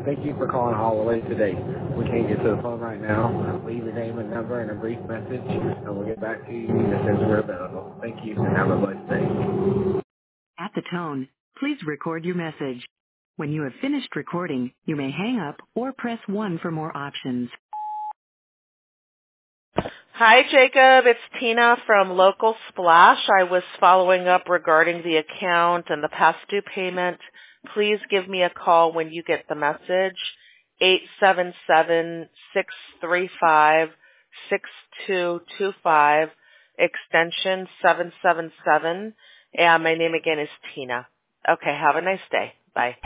Thank you for calling Holloway today. We can't get to the phone right now. Leave your name and number and a brief message, and we'll get back to you as soon as we're available. Thank you, and have a blessed day. At the tone, please record your message. When you have finished recording, you may hang up or press 1 for more options. Hi, Jacob. It's Tina from Local Splash. I was following up regarding the account and the past due payment. Please give me a call when you get the message. 877-635-6225, extension 777. And my name again is Tina. Okay, have a nice day. Bye.